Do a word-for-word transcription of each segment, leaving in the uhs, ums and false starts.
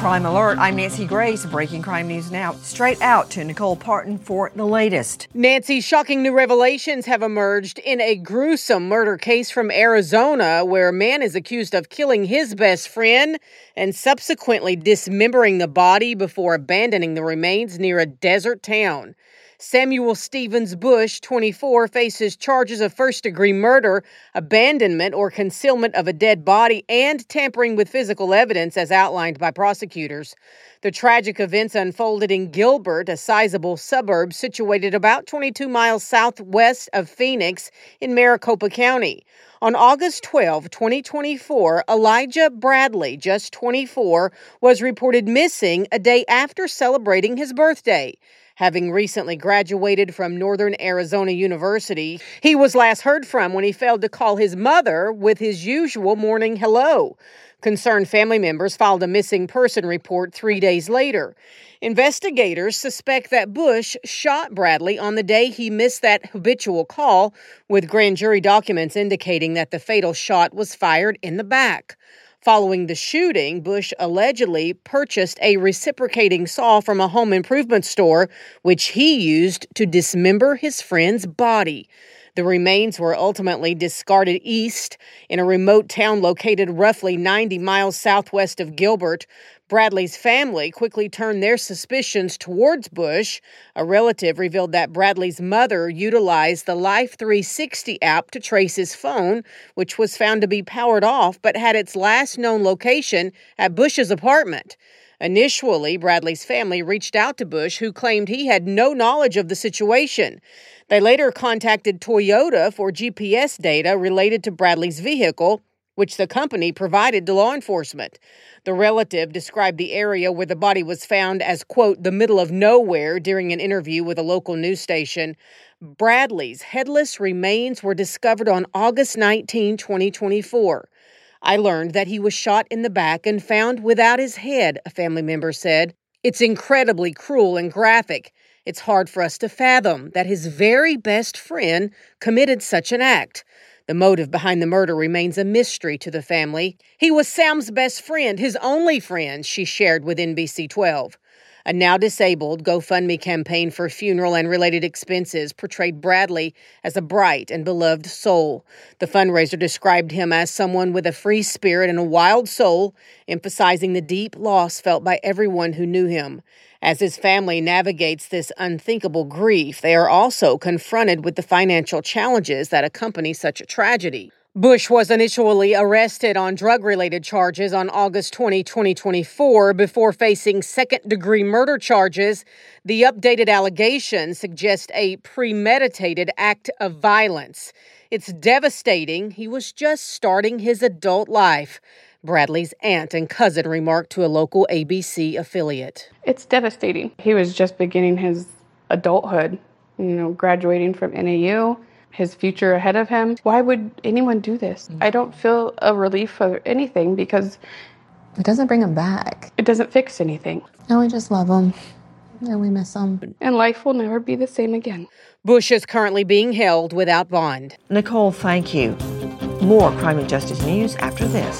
Crime Alert, I'm Nancy Grace. Breaking crime news now. Straight out to Nicole Parton for the latest. Nancy, shocking new revelations have emerged in a gruesome murder case from Arizona where a man is accused of killing his best friend and subsequently dismembering the body before abandoning the remains near a desert town. Samuel Stevens Bush, twenty-four, faces charges of first-degree murder, abandonment or concealment of a dead body, and tampering with physical evidence as outlined by prosecutors. The tragic events unfolded in Gilbert, a sizable suburb situated about twenty-two miles southwest of Phoenix in Maricopa County. On August twelfth, twenty twenty-four, Elijah Bradley, just twenty-four, was reported missing a day after celebrating his birthday. Having recently graduated from Northern Arizona University, he was last heard from when he failed to call his mother with his usual morning hello. Concerned family members filed a missing person report three days later. Investigators suspect that Bush shot Bradley on the day he missed that habitual call, with grand jury documents indicating that the fatal shot was fired in the back. Following the shooting, Bush allegedly purchased a reciprocating saw from a home improvement store, which he used to dismember his friend's body. The remains were ultimately discarded east in a remote town located roughly ninety miles southwest of Gilbert. Bradley's family quickly turned their suspicions towards Bush. A relative revealed that Bradley's mother utilized the Life three sixty app to trace his phone, which was found to be powered off but had its last known location at Bush's apartment. Initially, Bradley's family reached out to Bush, who claimed he had no knowledge of the situation. They later contacted Toyota for G P S data related to Bradley's vehicle, which the company provided to law enforcement. The relative described the area where the body was found as, quote, the middle of nowhere during an interview with a local news station. Bradley's headless remains were discovered on August nineteenth, twenty twenty-four. I learned that he was shot in the back and found without his head, a family member said. It's incredibly cruel and graphic. It's hard for us to fathom that his very best friend committed such an act. The motive behind the murder remains a mystery to the family. He was Sam's best friend, his only friend, she shared with N B C twelve. A now disabled GoFundMe campaign for funeral and related expenses portrayed Bradley as a bright and beloved soul. The fundraiser described him as someone with a free spirit and a wild soul, emphasizing the deep loss felt by everyone who knew him. As his family navigates this unthinkable grief, they are also confronted with the financial challenges that accompany such a tragedy. Bush was initially arrested on drug-related charges on August twentieth, twenty twenty-four, before facing second-degree murder charges. The updated allegations suggest a premeditated act of violence. It's devastating. He was just starting his adult life, Bradley's aunt and cousin remarked to a local A B C affiliate. It's devastating. He was just beginning his adulthood, you know, graduating from N A U. His future ahead of him. Why would anyone do this? I don't feel a relief of anything because it doesn't bring him back. It doesn't fix anything. And we just love him. And we miss him. And life will never be the same again. Bush is currently being held without bond. Nicole, thank you. More crime and justice news after this.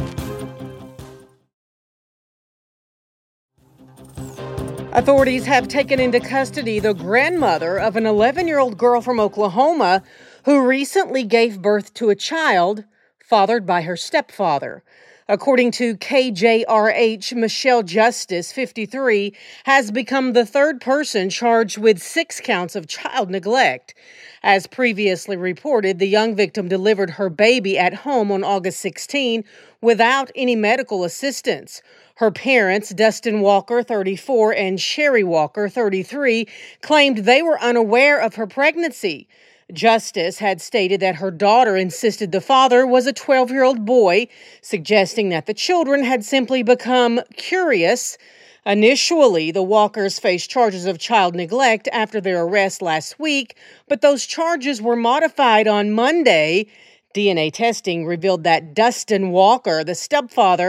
Authorities have taken into custody the grandmother of an eleven-year-old girl from Oklahoma who recently gave birth to a child fathered by her stepfather. According to K J R H, Michelle Justice, fifty-three, has become the third person charged with six counts of child neglect. As previously reported, the young victim delivered her baby at home on August sixteenth without any medical assistance. Her parents, Dustin Walker, thirty-four, and Sherry Walker, thirty-three, claimed they were unaware of her pregnancy. Justice had stated that her daughter insisted the father was a twelve-year-old boy, suggesting that the children had simply become curious. Initially, the Walkers faced charges of child neglect after their arrest last week, but those charges were modified on Monday. D N A testing revealed that Dustin Walker, the stepfather,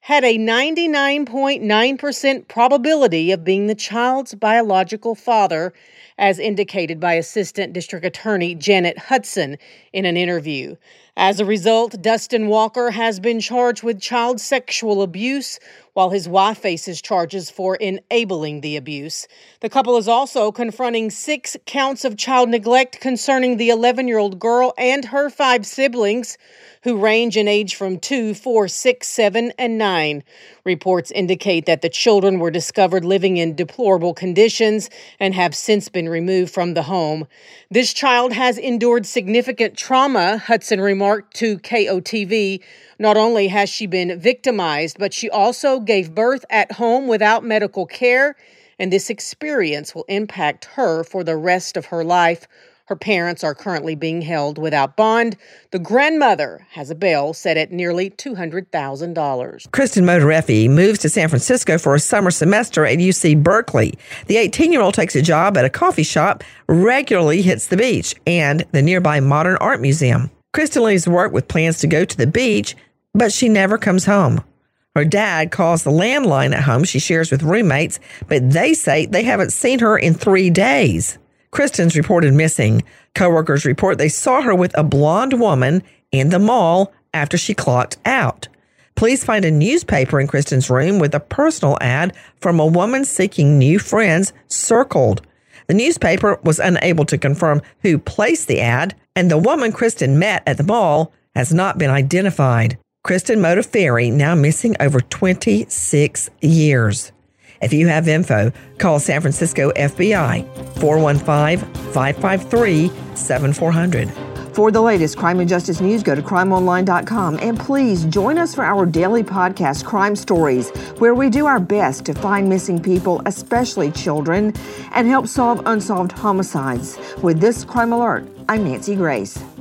had a ninety-nine point nine percent probability of being the child's biological father, as indicated by Assistant District Attorney Janet Hudson in an interview. As a result, Dustin Walker has been charged with child sexual abuse, while his wife faces charges for enabling the abuse. The couple is also confronting six counts of child neglect concerning the eleven-year-old girl and her five siblings, who range in age from two, four, six, seven, and nine. Reports indicate that the children were discovered living in deplorable conditions and have since been removed from the home. This child has endured significant trauma, Hudson remarked to K O T V. Not only has she been victimized, but she also gave birth at home without medical care, and this experience will impact her for the rest of her life. Her parents are currently being held without bond. The grandmother has a bail set at nearly two hundred thousand dollars. Kristen Modarefi moves to San Francisco for a summer semester at U C Berkeley. The eighteen-year-old takes a job at a coffee shop, regularly hits the beach, and the nearby Modern Art Museum. Kristen leaves work with plans to go to the beach, but she never comes home. Her dad calls the landline at home she shares with roommates, but they say they haven't seen her in three days. Kristen's reported missing. Coworkers report they saw her with a blonde woman in the mall after she clocked out. Police find a newspaper in Kristen's room with a personal ad from a woman seeking new friends circled. The newspaper was unable to confirm who placed the ad, and the woman Kristen met at the mall has not been identified. Kristen Modaferri now missing over twenty-six years. If you have info, call San Francisco F B I, four one five, five five three, seven four zero zero. For the latest crime and justice news, go to crime online dot com. And please join us for our daily podcast, Crime Stories, where we do our best to find missing people, especially children, and help solve unsolved homicides. With this Crime Alert, I'm Nancy Grace.